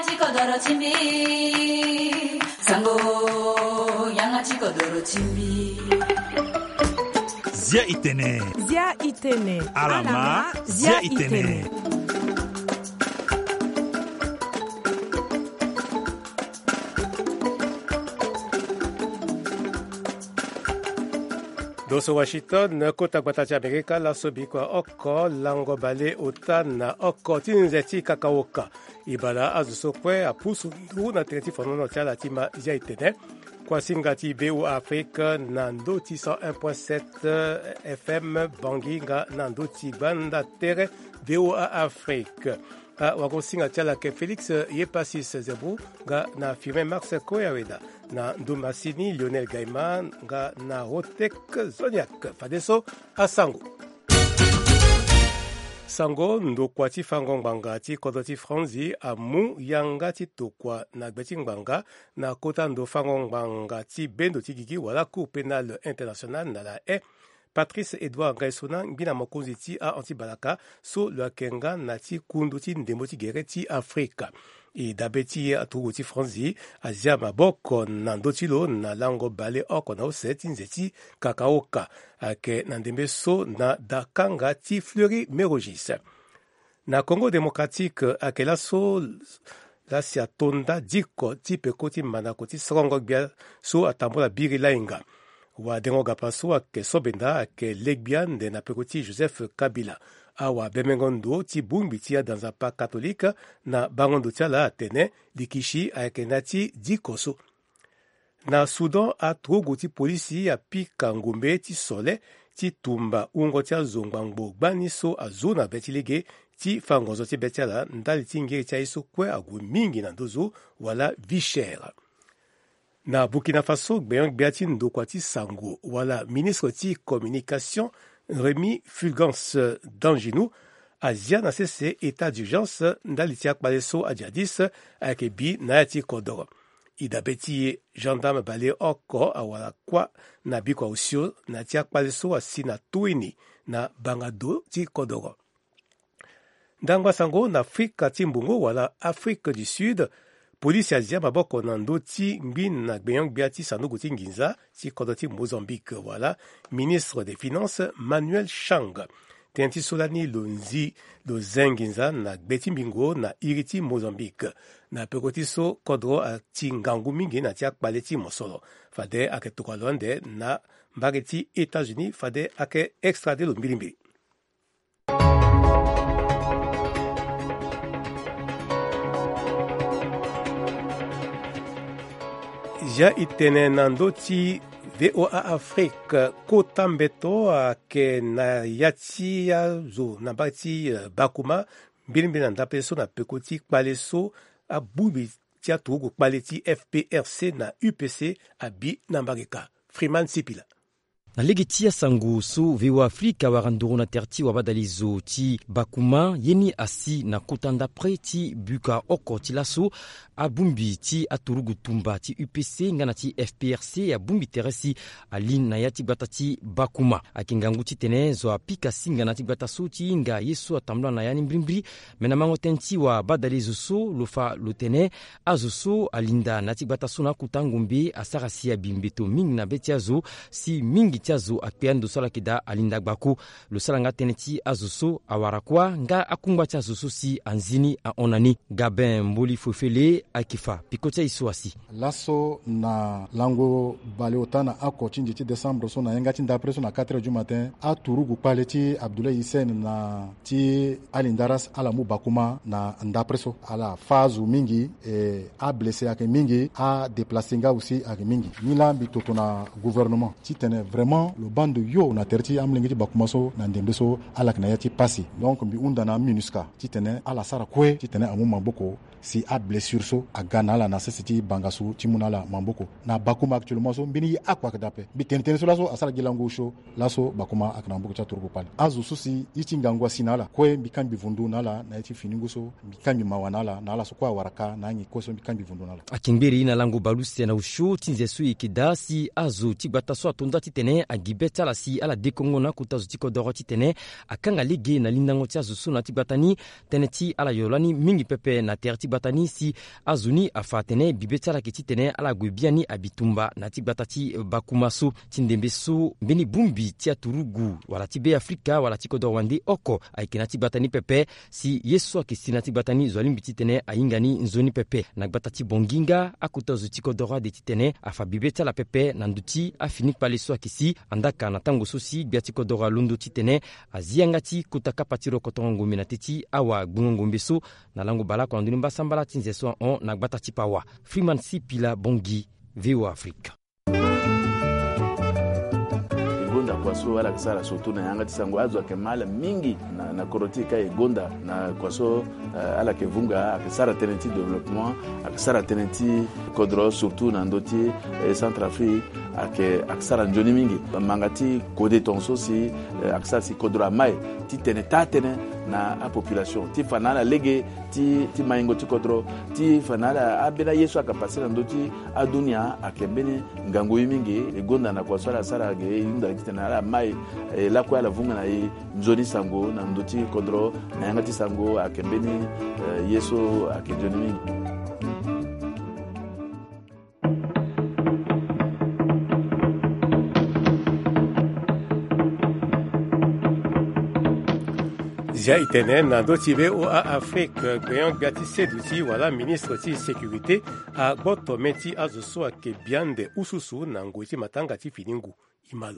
양아치 거더러 침비 상고 양아치 거더러 침비 Zia Itene. Zia Itene. Alama Zia Itene. Doso Washington, kota kwatacha Amerika, la sobikwa oko, lango bale otan na oko, tinzeti kakaoka. Ibala azusokwe apusu ndu na tereti fonono chala tima Zia Itene. Kwa singati BO Afrique, nandoti 101.7 FM, Banginga, nandoti banda tere, VOA Afrique. Wako singa chala ke Felix Yepasis Zebu, ga na firme Max Koyaweda. Na Ndumasini, Lionel Gaiman, nga na Rotek Zodiac, Fadeso, Asango. Sango, Ndokwati Fangongbangati, Kodoti Franzi, Amu, Yangati Tokwa, na Gbetingbanga, na Kota Ndo Fangongbangati, Bendoti Gigi, wala Cour pénale internationale, na la E. Patrice Edouard Gaisona, Mbina Mokonziti, a Antibalaka, so le Kenga, Nati Kunduti, Ndemoti Gereti, Afrika. I dabeti atuguti franzi azia maboko na ndotilo na lango bale oko na oseti nzeti kakaoka ake na ndembe so na dakanga ti fleuri merogis. Na Congo démocratique ake la so la siatonda diko ti pekoti manako ti srongo bia so atambola biri lainga. Wa dengo gapaso ake sobenda ake legbian de na pekoti Joseph Kabila. Awa bemengondo ti bumbi tia dans un pas catholique na bangondo tia la Atene likishi akenati dikoso. Na Soudan a trogo ti polisi a pika ngombe ti sole ti tumba ungo tia zongbango baniso a zona betilege ti fangozo ti betiala ndali ti ngeri tia iso kwe agu mingi na dozo wala vichère. Na Burkina Faso gbeyon gbeati ndokwa ti sango wala ministre ti communication Rémi Fulgence Danginou, Asia na cessé état d'urgence ndalitia kpaleso adjadis avec bi naati kodoro. Ida beti gendarme bale oko awala kwa na bikwa usio na tia kpaleso asina tuini na bangado ti kodoro. Ndangwa sango na Afrika ti mbungo wala Afrique du Sud, polisi azia maboko na ndo ti ngbin na gbeyon gbiati sanogo ti nginza ti kodo ti Mozambique wala ministre des finances Manuel Chang tenti solani lonzi lo zenginza na gbeti mbingo na iri ti Mozambique na pekoti so kodro a ti ngangu mingi na ti akpale ti mosolo fade ake tokalonde na mbage ti États-Unis fade ake extrade lo mbirimbiri. Zia Itene nando ti VOA Afrique kota mbeto ke na yati ya zo na bati bakuma mbilimbili na ndape so na pekoti kpale so a bubi ti atugu kpale ti FPRC na UPC abi na mbageka. Freeman Sipila. Na lege tia sangu so VOA Afrika waranduru na terti wabadalizo ti bakuma yeni asi na kotanda pre ti buka oko ti laso abumbi ti aturugu tumba ti UPC ngana ti FPRC abumbi teresi alin na yati bata ti bakuma akingangu ti tene zo apika singa na ti bata so ti inga yeso atamla na yani mbrimbri mena mango tenti wa badalizo so lofa lotene azo so alinda na ti bata so na kutangumbe asarasi abimbeto mingi na betiazo si mingi tiazo akpeando sala kida alinda gbako lo sala nga teneti azoso awarakwa nga akumba tiazo so si anzini a onani Gabin Mboli Fofele akifa pikotia iswasi laso na lango baleotana ako chinji ti décembre so na yenga ti ndapre so na 4h du matin a turugu pale ti Abdoulaye Hissène na ti alindaras ala mu bakuma na ndapre so ala fazu mingi a blessé ake mingi a déplacé nga aussi ake mingi nila bi toto na gouvernement ti tene vraiment le bande yo na terti amlengi ti bakuma so na ndembe so ala kana yati pasi donc bi unda na minuska ti tene ala sara kwe ti tene amu mamboko si a blessure so a gana la na sesiti bangasu ti munala mamboko na bakuma actuellement so mbini akwa kadape bi tene so laso asara gilango sho laso bakuma akana mamboko cha turgo pale azu susi iti ngangwa sinala kwe bi kan bi vundu nala na iti finingo so bi kan bi mawanala na ala so kwa waraka na nyi ko so bi kan bi vundu nala akimbiri na lango balusi na usho tinze su ikidasi azu ti gbata so atonda ti tene agibeta la si ala dekongo na kutazo ti kodoro ti tene akanga lege na lindango ti azu so na ti gbata ni tene ti ala yolani mingi pepe na ter ti gbatani si azuni afa tene bibe tsala ke ti tene ala gue biani abitumba na ti gbata ti bakuma so ti ndembe so mbeni bumbi ti aturugu wala ti be afrika wala ti kodro wande oko ayeke na ti gbatani pepe si ye so ayeke si na ti gbatani zo alingbi ti tene ahingani nzoni pepe na gbata ti bonginga akota zo ti kodro ade ti tene afa bibe tsala pepe na ndu ti afini kpale so ayeke si andaka na tango so si gbia ti kodro alondo ti tene azianga ti kota kapa ti rokotongo ngombe na te ti awa gbungo ngombe so na lango bala ko anduni mbasambala ti nze so on na gbata ti pawa Freeman Sipila Bongi VOA Afrique. Gonda kwa so ala kisara so tuna yanga tisango azwa ke mala mingi na korotika e gonda na kwa so ala ke vunga akisara tenenti development akisara tenenti kodro surtout na ndoti Centrafrique akisara njoni mingi mangati kode tonso si akisara si kodro mai ti tene tatene na a population ti fanala lege ti maingo ti kodro ti fanala abena yesu akapasira ndoti adunia akembene ngango mingi e gonda na kwa so ala sara ge inda tena mai la kwa la vunga na nzoni sango na ndoti kodro na yanga ti sango akembeni yeso akejoni mingi. Zia itene na ndoti VOA Afrique gbeyon gati seduti wala ministre ti sécurité a gboto meti azoso ake biande ususu na ngoi ti matanga ti finingu imalo.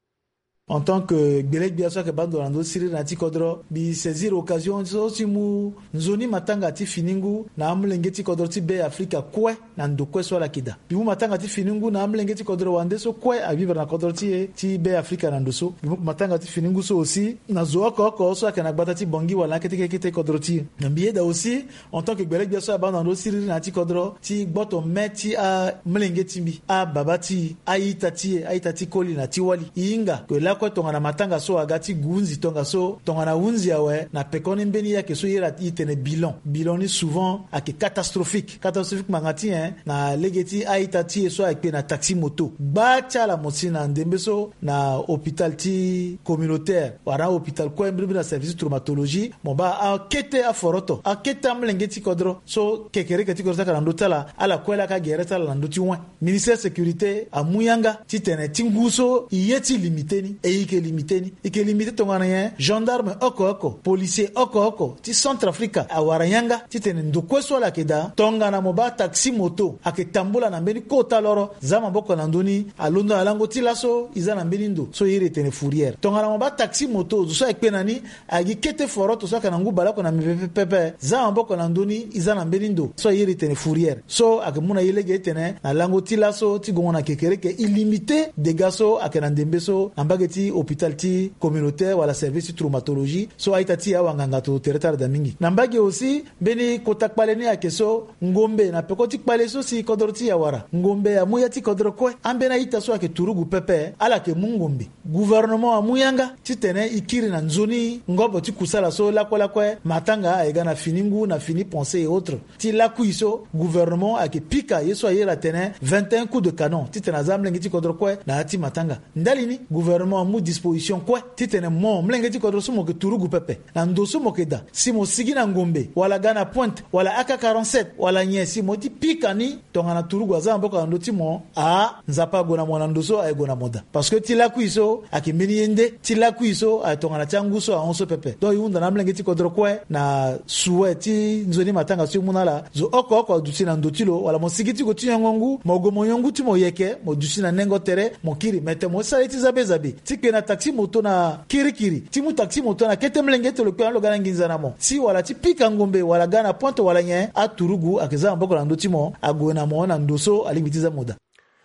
En tant que Gbelek Biaso ke bando lando siri na ti kodro bi saisir occasion so si mu nzoni matanga ti finingu na amlenge ti kodro ti be Afrika kwe na ndo kwe so la kida bi mu matanga ti finingu na amlenge ti kodro wande so kwe a vivre na kodro ti be Afrika na ndo so bi mu matanga ti finingu so aussi na zo ko so ke na gbata ti bongi wala kete kodro ti na biye da aussi en tant que Gbelek Biaso bando lando siri na ti kodro ti gboto meti a mlenge ti bi a babati a itati koli na ti wali inga que la kwa tonga na matanga so agati gunzi tonga so tonga na unzi awe na pekoni mbeni yake so yera itene bilan ni souvent ake catastrophique mangati na legeti aitati so ake na taxi moto bacha la mosina ndembe so na hôpital ti communautaire wara hôpital ko mbri na service traumatologie moba akete aforoto akete amlengeti kodro so kekere keti kodro ka ndotala ala kwela ka gereta la ndoti wan ministère sécurité amuyanga ti tene tinguso yeti limiteni ike limité tongana ye gendarme oko policier oko ti Centrafrica awara yanga ti tene ndoko so la keda tongana moba taxi moto aketambula na mbeni kota loro zama boko na ndoni alondo alango ti laso izana mbeni ndo so yire tene fourrière tongana moba taxi moto so ekpenani agi kete foroto so kana ngubala ko na pepe zama boko na ndoni izana mbeni ndo so yire tene fourrière so akemuna yelege tene na lango ti laso ti gongona kekere ke illimité de gaso akena ndembe so ambageti hôpital ti communautaire wala service traumatologie so aitati awa nganga to territoire da mingi nambagi aussi beni kotakpaleni ya keso ngombe na pekoti kpale so si kodoroti ya wara ngombe amuya ti kodro kwe ambena ita so ake turugu pepe ala ke mungombe gouvernement amuyanga ti tene ikiri na nzoni ngobo ti kusala so lakwe matanga aiga na finingu na fini pensée et autres ti lakuiso gouvernement ake pika yeso ayera tene 21 coups de canon ti tene azamlengi ti kodro kwe na ti matanga ndalini gouvernement mu disposition kwe ti tene mo mlenge ti kodro sumo ke turugu pepe na ndoso mo ke da si mo sigi na ngombe wala gana pointe wala AK-47 wala nye si mo ti pika ni tonga na turugu azamba boko na ndo ti mo a nzapa gona mo na ndoso ay gona moda parce que ti laku iso akimini yende ti laku iso ay tonga na tianguso a onso pepe do yunda na mlenge ti kodro kwe na suwe ti nzoni matanga si munala zo oko dusi na ndotilo wala mo sigi ti go ti ngongu mo go mo yongu ti mo yeke mo dusi na nengo tere mo kiri mete mo sa ti zabe ti ke na taxi moto na kirikiri ti mu taxi moto na kete mlenge to lo lo gana nginza na mo si wala ti pika ngombe wala gana ponte wala nye a turugu akeza mboko na ndoti mo agona mo na ndoso alibitiza moda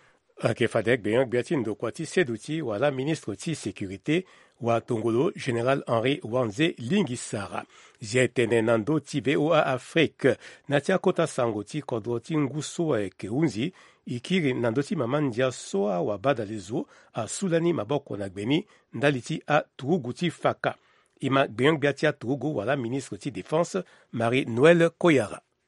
ake fadek beyon biati ndokwa ti seduti wala ministre ti sécurité wa Tongolo Général Henri Wanze Lingisara zia tene nando ti VOA Afrique na ti akota sango ti kodro ti nguso ke unzi ikiri nando ti mamandia soa wa badalezo a sulani maboko na gbeni ndali ti a turugu ti faka ima beyon biati a turugu wala ministre ti défense Marie-Noël Koyara.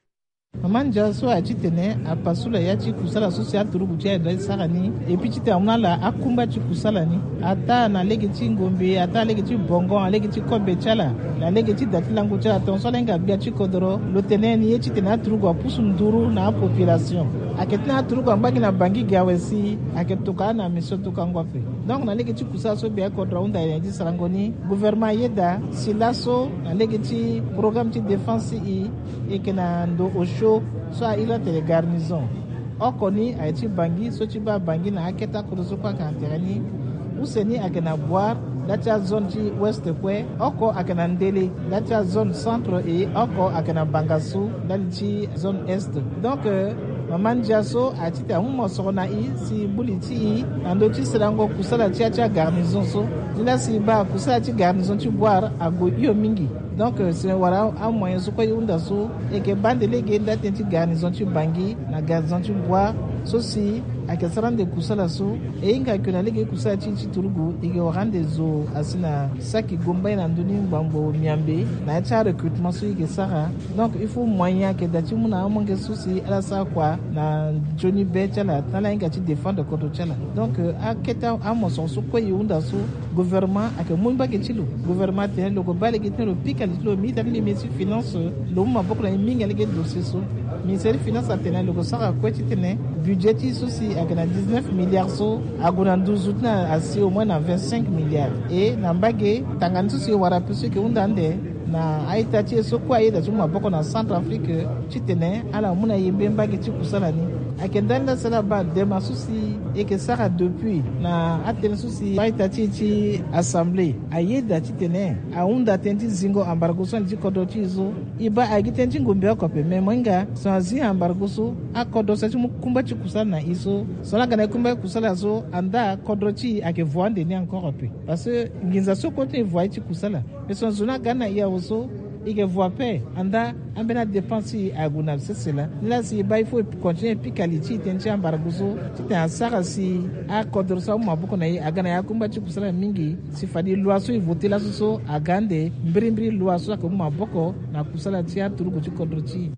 Mamanja so a chitene a pasula ya chikusala social turugu chia dai sarani et puis chite amna la akumba chikusala ni ata na legeti ngombe ata legeti bongo legeti kombe chala la legeti datilangu chala ton so lenga bia chikodoro lo teneni chite na turugu a pusu nduru na population aketna turugu ambagi na bangi gawesi aketuka na misotuka ngwafe donc na legeti kusala so bia kodra unda ya di sarangoni gouvernement yeda silaso na legeti programme de défense et que na ndo osho so ila tele garnison okoni aiti bangi so chiba bangi na aketa kuruso kwa kanterani useni akena boire dacha zone ci ouest kwe oko akena ndele dacha zone centre et oko akena bangasu dalci zone est donc Maman Jaso a tita humo sona si buliti ando ci serango kusala cha garnison so dila si ba kusala ci garnison ci boire ago yo mingi donc c'est wara a moyen so ko yunda so et que bande lege datenti garnison ci bangi na garnison ci boire so si akesarande kusala so e inga kuna lege kusala ci turugu ige warande zo asina saki gomba na nduni mbambo miambe na cha recrutement so ige sara donc il faut moyen que dati muna amonge souci ala sa kwa na Johnny Bechala tala inga ci défendre contre chala donc aketa amoson so ko yunda so gouvernement ake mumba ke chilo gouvernement ten lo ko balege ten lo pikali lo mi tan li ministre finance lo ma bokla minga lege dossier so ministère finance atena lo ko sara ko ci tene budget souci avec 19 milliards so aguna 12 na asi au moins na 25 milliards et na mbage tangantu si wara pusu ke undande na aitati so kwa ida tuma boko na Centrafrique chitene ala muna yembe mbage chikusala ni akendanda sala ba de masusi et que ça depuis na atene susi aitati chi assemblée ayeda chitene aunda tenti zingo embargo so ndi kodo chizo iba agitenti ngombe ko pe memonga so azi embargo so akodo sa chimu kumba chikusala na iso so la kana kumba kusala so anda kodo chi ake voande ni encore peu parce que nginza so côté voie chikusala mais son zona gana ya so ike voit pe anda ambena dépense aguna c'est là là si il faut continuer puis qualité tenchi ambarguso tite asara si a kodrosa mabuko na agana yakumba chikusala mingi sifadi loi so voter la so agande mbirimbiri loi so ko maboko na kusala tia turugo chikodrochi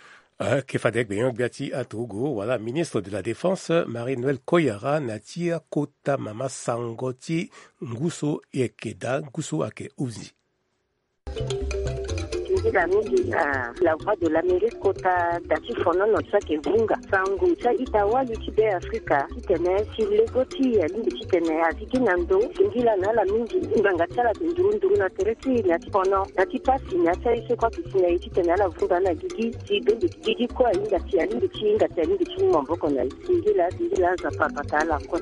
Kefadek Beyon Biati Atogo, voilà, ministre de la Défense, Marie-Noël Koyara, Natia Kota Mama Sangoti, Nguso Ekeda, Nguso Ake Uzi. La voix de l'Amérique kota dati fono no tsake vunga sangu cha itawa yutibe Afrika kitene silegoti lindi kitene aziki nando singila na la mingi nganga tsala ndurunduru na tereti na tipono na tipasi na tsaise kwa kisina kitene la vunga na gigi sibendi gigi kwa inga tia lindi chinga tia lindi chimo mboko na singila za papatala kwa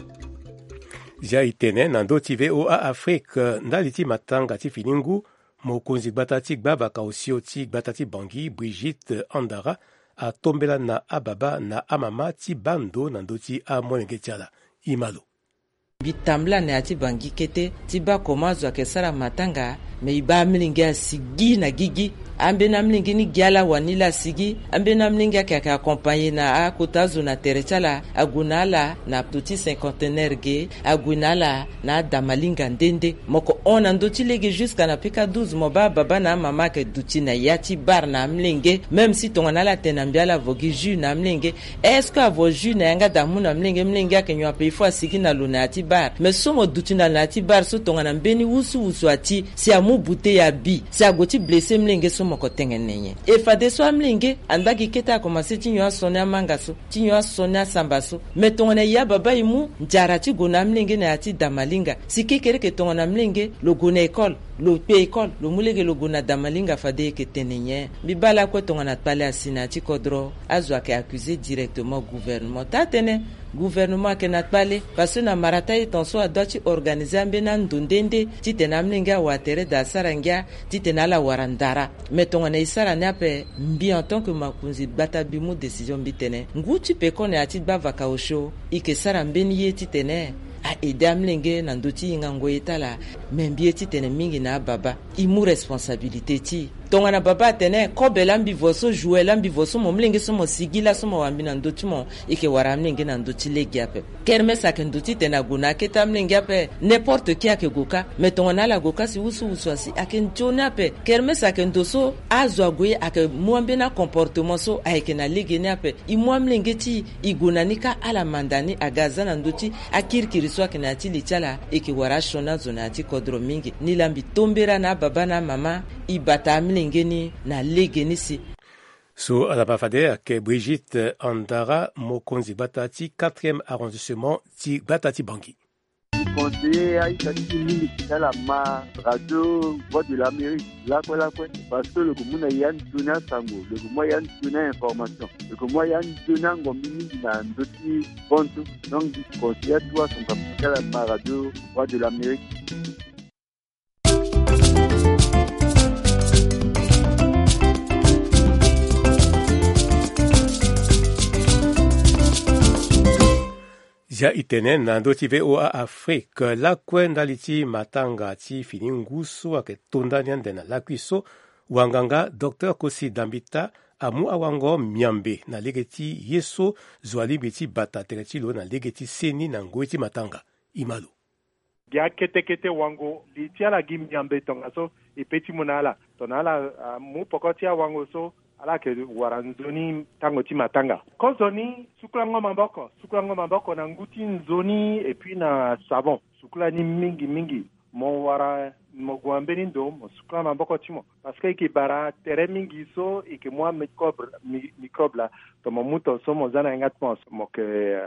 Jaitene nando tive o a Afrique ndaliti matanga tifiningu mokonzi batati gbaba kaosioti batati bangi Brigitte Andara a tombela na ababa na amama ti bando na ndoti a monenge tiala imalo bitambla ne ati bangi kete ti ba komazo akesara matanga me iba mlingi asigi na gigi ambe na mlingi ni giala wanila sigi ambe na mlingi aka accompagner na akotazo na terechala agunala na petit cinquantenaire ge agunala na damalinga ndende moko ona ndoti lege jusqu'à na pika 12 moba baba na mama ke duti na yati bar na mlingi même si tongana la tenambiala vogi jus na mlingi est-ce que avo jus na yanga damu na mlingi akenyo pe ifo asigi na luna ati bar mais somo duti na ati bar so tongana mbeni wusu ati si amu bute ya bi si agoti blessé mlingi so moko tengenenye e fade so amlingi andaki keta commencer tinyo asona mangaso tinyo asona sambaso metongana ya baba imu njarati gona mlingi na ati damalinga sikekere ke tongana mlingi lo gona école lo pe école lo mulege lo gona damalinga fade ke tenenye bibala ko tongana pale asina ti kodro azwa ke accuser directement gouvernement tatene gouvernement ke natpale parce na marata itonso adoti organiser ambena ndundende titena mlinga watere da sarangya titena la warandara metonga na isara nape mbi en tant que makunzi bata bimu décision bitene nguti pe kone ati bava kaosho ike sara mbeni ye titene a edamlenge na ndoti ngango etala membi titene mingi na baba imu responsabilité ti tongana baba tene kobe lambi voso jouer lambi voso mo mlingi somo sigila somo wambina ndoti mo ike wara mlingi na ndoti legiape kermesa ke ndoti tena guna ke tam mlingi ape n'importe qui ake goka mais tongana la goka si usu asi ake njona pe kermesa ke ndoso azwa goye ake mwambina comportement so ake na ligi ne ape I mwamlingi ti iguna nika ala mandani agaza na ndoti akirkiri so ake na ti lichala ike wara shona zona ti kodro mingi nilambi tombera na baba na mama ibata mlingeni na legeni si. So alabafade ke Brigitte Andara mokonzi batati 4e arrondissement ti batati Bangui. Conseiller à Italie dans la radio Voix de l'Amérique là quoi parce que le commun Yann Tuna Sango le commun Yann Tuna information le commun Yann Tuna ngomini na ndoti bonto donc conseiller toi son capital à la radio Voix de l'Amérique. Zia itene na ndoti VOA Afrique la kwenda liti matanga ti fini ngusu ake tonda nyandena la kwiso wanganga Dr. Kosi Dambita amu awango miambe na legeti yeso zwali biti bata teretilo na legeti seni na ngoiti matanga imalo. Gia kete wango liti ala gi miambe tonga so ipeti munala tonala mu pokoti wango so ala ke waranzoni tango ti matanga ko zoni sukulango mamboko na nguti nzoni et puis na savon sukula ni mingi mo wara mo gwambeni ndo mo sukula mamboko timo parce que ki bara tere mingi so et que moi microbe la to mo muto so mo zana ngatmo mo ke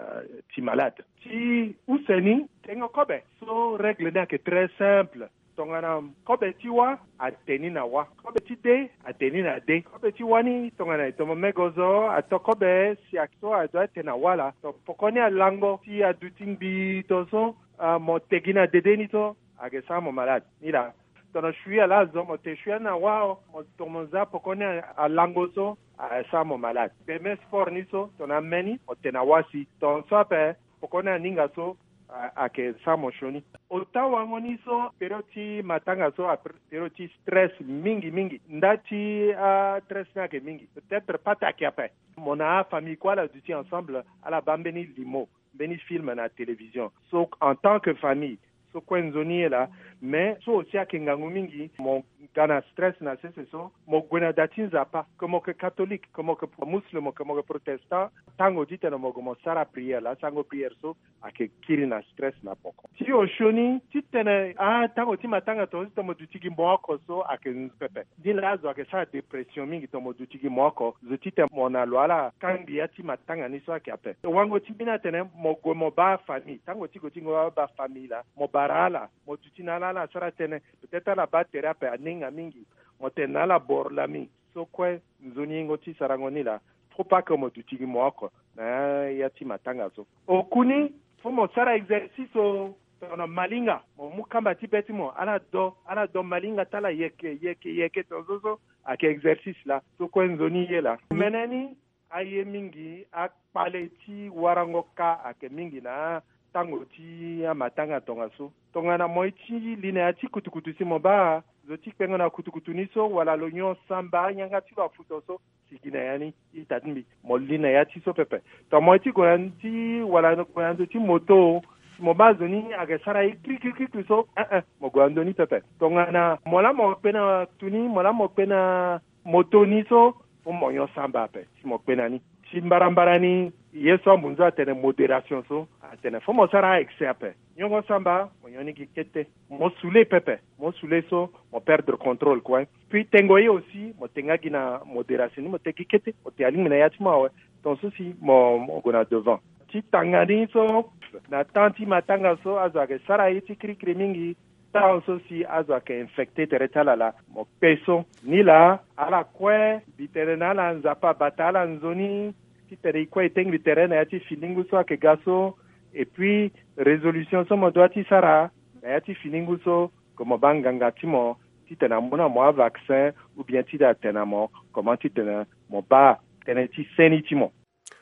ti malade ti useni tengo kobe so règle na ke très simple tongana kobe tiwa ateni na wa kobe ti de ateni na de kobe ti wani tongana tomo megozo atokobe si akso ado atena wala to pokoni alango ti aduting bi toso mo tegina dedeni to agesa mo malade nila tono shui ala zo mo te shui na wa mo tomo za pokoni alango so asa mo malade bemes forniso tona meni o tena wasi ton sope pokoni ninga so ake samo shoni otawa ngoni so peroti matanga so peroti stress mingi ndati stress na ke mingi peut-être pas ta kiape mona famille quoi là du ensemble à la bambeni limo beni film na télévision so en tant que famille so kwenzoni là mais so aussi ake ngangu mingi mon gana stress na so mo gwena datinza pa comme que catholique comme que musulman comme que protestant tango dite no mo sara prière la sango prière so ake kiri na stress na poko ti o shoni ti tene tango ti matanga to mo dutigi moko so ake npepe di lazo ake sa depression mingi to mo dutigi moko zotite mo na lwala kangi ya ti matanga ni so ake ape wango ti bina tene mo go mo ba famille tango ti go ti go ba famille la mo barala mo tutina la sara tene peut-être la ba thérapie aninga mingi mo tena la bor la mi so kwe nzoni ngoti sarangoni la faut pas que mo tutigi moko na ya ti matanga so okuni fo mo sara exercice o tono malinga mo mukamba ti beti mo ala do malinga tala yeke to so ake exercice la so kwe nzoni yela meneni aye mingi akpale ti warango ka ake mingi na tango ti matanga tonga so tonga na moi ti line ati kutukutu si mo ba zoti pengo na kutukutu ni so wala lonyo samba nyanga ti lo futo so sigina yani itatmi mo line ya ti so pepe to moi ti goranti wala goranti ti moto mo ba zoni aga sara kri so mo goando ni pepe tonga na mola mo pena tuni mola mo pena moto ni so mo yo samba pe si mo pena ni mbarambarani yeso mbunza tene moderation so atene fo mo sara exerpe nyongo samba mo yoni kete mo soule pepe mo soule so mo perdre contrôle quoi puis tengoye aussi mo tenga gina modération mo tekikete mo te alimina yati mo ton souci mo gona devant ti tangani so na tanti matanga so azake sara yiti kri mingi ta so si azake infecté teretala la mo peso ni la ala kwe biterena la nzapa batala nzoni tere kwa etengi terrain ya ti filingu so ake gaso et puis résolution so mo doit ti sara ya ti filingu so como banganga ti mo ti tena mona mo vaccin ou bien ti da tena mo comment ti tena mo ba tena ti seni ti mo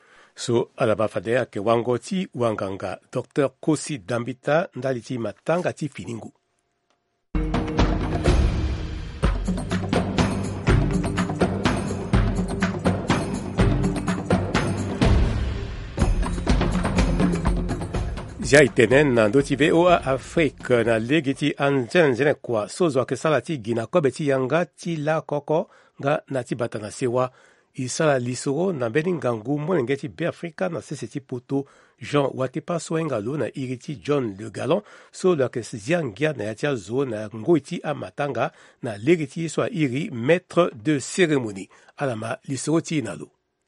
so alaba fadea ke wango ti wanganga Dr. Kosi Dambita ndali ti matanga ti filingu. zia itenen na ndoti VOA Afrique na legi ti anzene kwa sozo ake sala ti gina kobe ti yanga ti la koko nga na ti bata na sewa i sala lisoro na mbeni ngangu molenge ti be Afrika na sese ti poto Jean Watepa so engalo na iri ti John Le Galon so lo ake zia ngia na ya ti azo na ngoi ti amatanga na legi ti so iri maître de cérémonie alama lisoro ti inalo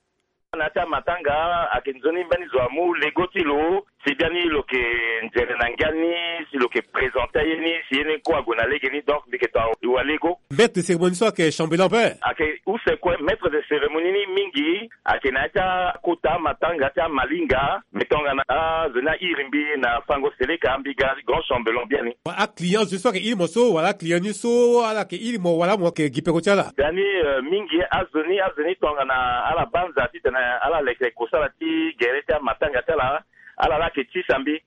Nacha matanga akinzoni mbani zwamu legoti lo sibiani lo ke njere nangani si lo ke présenter yeni si yeni ko agona legeni donc biketa walego maître de cérémonie so ke chambellan père ake ou c'est quoi maître de cérémonie ni mingi ake nacha kota matanga ta malinga metonga na zena irimbi na fango seleka ambiga grand chambellan biani a client je so ke il moso wala client ni so ala ke il mo wala mo ke gipeko chala dani mingi azoni tonga na ala banza ti ala leke kosala ti gereta matanga tala ala la ke tisambi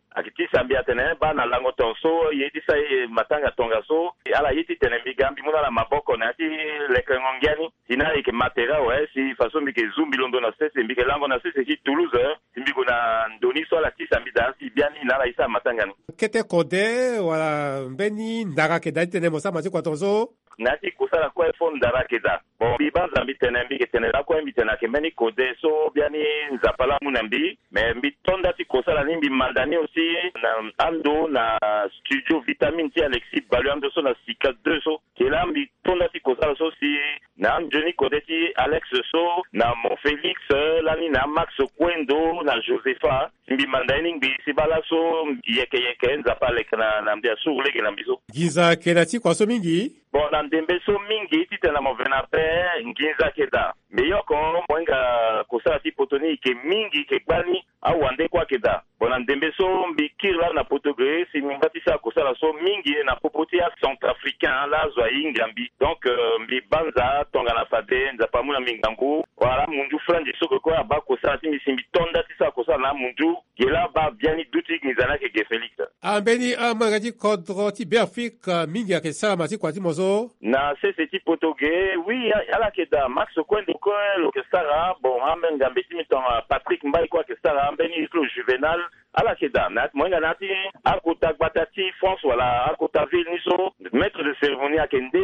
atene ba na lango tonso yeti sai matanga tonga so ala yeti tene migambi muna la maboko na ti leke ngongiani ina ke matera si façon mi ke zumbi londo na sese mi ke lango na sese ti Toulouse mi ko na ndoni so la tisambi da si biani na la isa matanga ni kete kode wala mbeni ndara ke daitene mo sa mati kwa tonso nati kusala kwa phone darakeza bon bibanza mbitene mbi ketene la kwa mbitene ke meni kode so biani nzapala munambi mais mbitonda ti kusala nimbi mandani aussi na ando na studio vitamine ti Alexis Baluando so na Sika 2 so kela mbitonda ti kusala so si na Johnny kode ti Alex so na Mon Félix lani na Max Kwendo na Josepha mbi mandani mbi sibala so yeke nzapala na mbia surlege na mbiso giza kela ti kwa so mingi bon na ndembe so mingi ti tena mo vena pe nginza keda meyoko mwenga kosala ti potoni ke mingi ke gbani awande kwa keda bon na ndembe so mbikirla na potogre si mingati sa kosala so mingi na popoti ya centrafricain la zwa ingambi donc mbi banza tonga na fade nzapa muna mingangu wala mundu franje soko ko ba kosala ti misimbi tonda ti sa kosala na mundu gela ba biani duti ngizana ke Felix ambeni amagati kodro ti be Afrika mingi ya ke sala mati kwa ti mozo na sese ti potoge oui ala keda Max Kwendo ko lo ke sara bon amben ngambe ti mitonga Patrick Mbai kwa ke sara ambeni islo Juvenal ala keda na mwenga nati akota gbatati France wala akota ville niso maître de cérémonie akende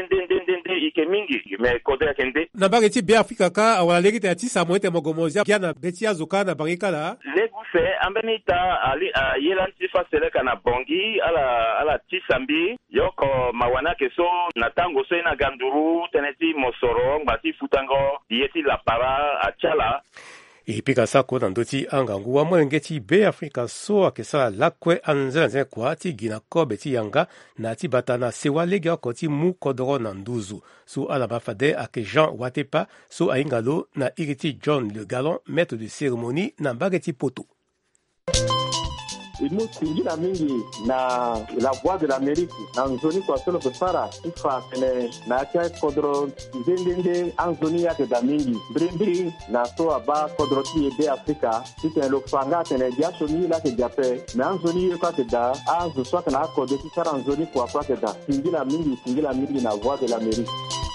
ike mingi mais kode akende na bageti be Afrika ka wala legite ati samoete mogomozia kiana beti azuka na barikala leguse ambeni ta ali yelanti faseleka na bongi ala tisambi yoko mawana keso na tango so na ganduru teneti mosoro ngati futango yeti la para achala ipika sako na ndoti angangu wa mwenge ti be Afrika so akesala lakwe anzene kwa ti gina kobe ti yanga na ti bata na sewa lege oko ti mu kodoro na nduzu so ala bafade ake Jean Watepa so aingalo na iriti John Le Galon maître de cérémonie na mbage ti poto imusingira mingi na la voix de l'Amérique na nzoni kwa solo kusara ifa kene na cha kodro ndende anzoni yake da mingi brimbiri na so aba kodro ti ebe Afrika tite lo fanga tene jasho ni la ke jape na anzoni yo kwa da anzo so kana kodro ti sara nzoni kwa da singira mingi na voix de l'Amérique.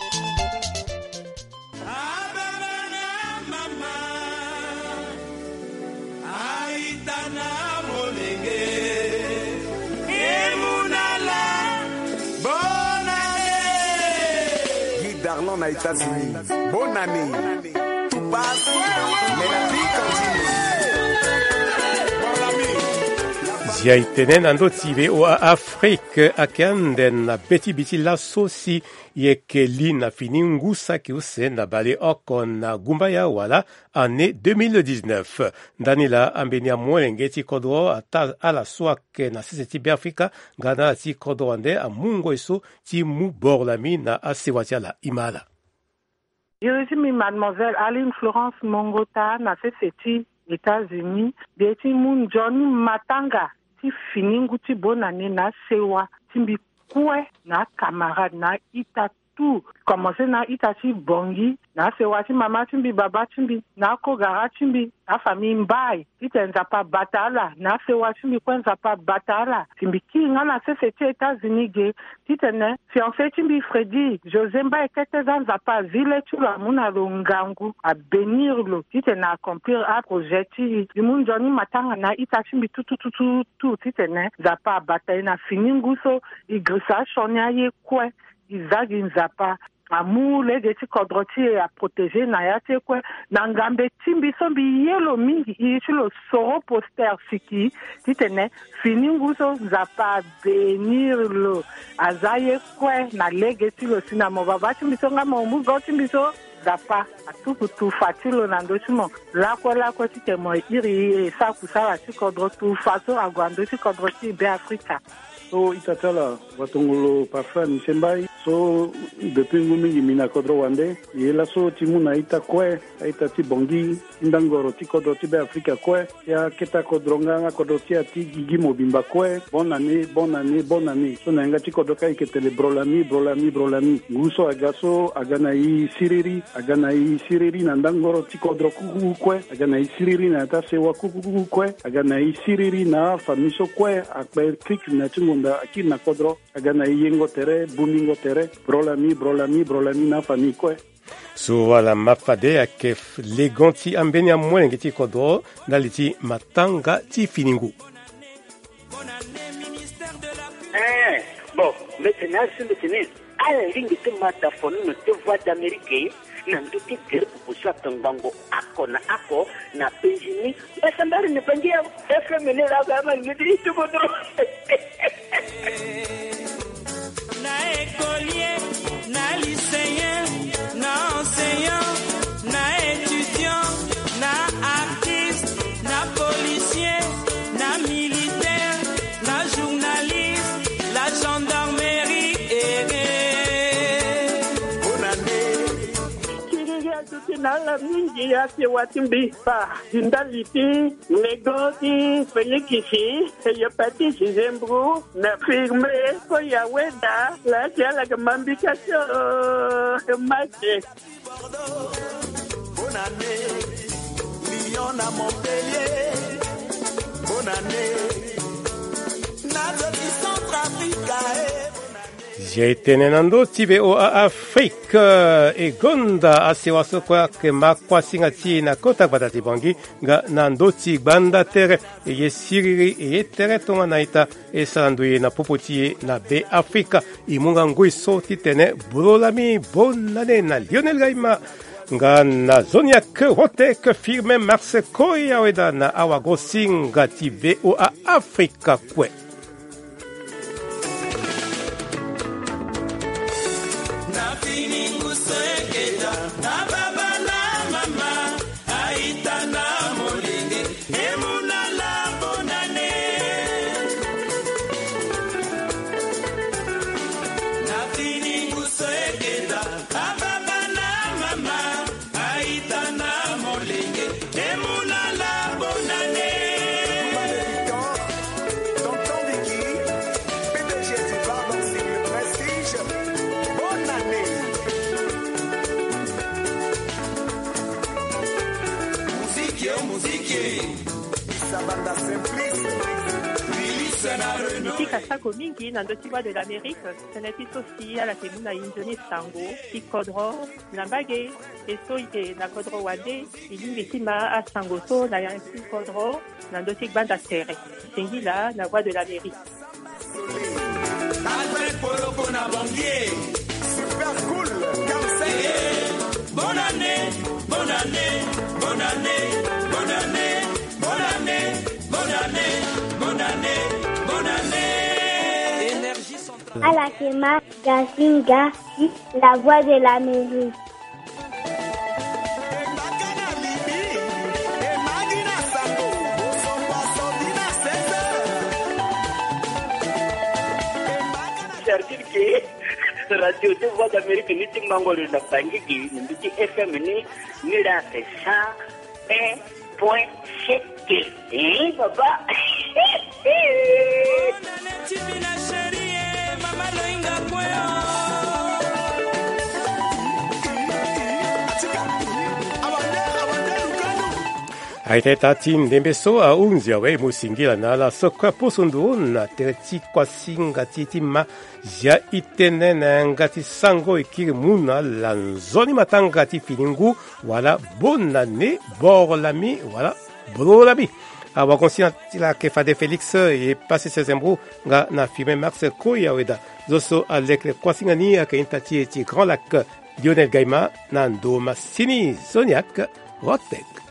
Darlon aux États-Unis. Bonne année. Tout passe, mais la vie continue. Zia itenen ando tive o Afrique akenden na beti biti la sosi yekeli na fini ngusa ki use na bale oko na gumbaya wala année 2019. Danila ambenia mwelenge ti kodro ata ala swake na sese ti be Afrika gana ti kodro ande a mungo iso ti mu borlami na asewatia la imala. Je suis mademoiselle Aline Florence Mongota na sese ti États-Unis beti mun Johnny Matanga ti finingu ti bonane na sewa timbi kue na camarade na ita tout commencer na itachi bongi na sewati mama chimbi baba chimbi na kogara chimbi na famille mbai itenza pa batala na sewati chimbi kwenza pa batala chimbi kinga na sefeti États-Unis ge titene fiancé chimbi Freddy José mbai kete zanza pa vile chula muna longangu a bénir lo titene accomplir a projet ti mun joni matanga na itachi chimbi tout titene zapa bataille na fininguso igrisa shonya ye kwe izagi nzapa amu lege ti kodroti a protéger na ya te kwe na ngambe timbi sombi yelo mingi ichilo soro poster siki titene fininguso nzapa benir lo azaye kwe na lege ti lo sina mo baba timbi songa mo mu go timbi so zapa atukutu fatilo na ndochimo lakwe titemo iri sa kusala ti kodrotu faso agwando ti kodroti be Afrika. So itatala watongolo parfum misembai so depuis ngumi mina kodro wande yela so timuna ita kwe ita ti bongi ndangoro ti kodro ti be Afrika kwe ya keta kodronga kodro ti ati gigi mobimba kwe bonne année so na nga ti kodro kai ketele brolami nguso agaso agana yi siriri na ndangoro ti kodro kuku kwe agana yi siriri na ta sewa kuku kwe agana yi siriri na famiso kwe akpe klik na tingo aki na kodro agana yengo tere bumingo tere brolami na famille kwe so wala mafade ake legonti ambenia mwenge ti kodro daliti matanga ti finingu bon maintenant à la ligne de mataphone de voix d'Amérique na nduki gere kupusa tangango ako na penjini basambari ne pangia FM ne la gama ngidi tukodro na écolier na lycéen na enseignant na étudiant na artiste na policier na militaire na journaliste la gendarmerie nala mingi ya se watimbi pa dindaliti negoti feyekisi ya pati zembru na firme ko ya weda la jala gamambika so mache bonne année Lyon à Montpellier bonne année Nazo Centrafrica Jaitenenando tibe o Afrika e gonda asiwaso kwa ke makwa singa ti na kota badati bangi ga nando ti banda tere e ye siriri e ye tere tonga naita e saranduye na popotie na be Afrika imunga ngui so ti tene brolami bonane na Lionel Gaima nga na zonia ke hote ke firme Marse Koya weda na awago singa tibe o Afrika kwe Sako mingi na ndoti voix de l'Amérique, seneti sosi ala temuna injoni sango, ti kodro, nambage, eso ite na kodro wande, ilingi tima a sango so na yansi kodro, na ndoti banda tere. Sengila na voix de l'Amérique. Super cool, bonne année, bonne année, bonne année, bonne année, bonne année, bonne année, bonne année, bonne année. Alakema Gazinga, la voix de l'Amérique. C'est-à-dire que radio de voix d'Amérique ni ti mangolo na bangiki ni ti FM ni la 101.7. Baba. Aiteta tin dembeso a unzia we musingila na la sokwa posundu na tereti kwa singa titima ja itene na ngati sango ikiri muna lanzoni matanga ti filingu wala bonane borlami wala brolami. Awa konsina la kefa de Félix e passe ses embro nga na filme Max Koya weda zoso avec le kwasingani aka intati ti Grand Lac Lionel Gaima na ndoma sini Soniac Rotek.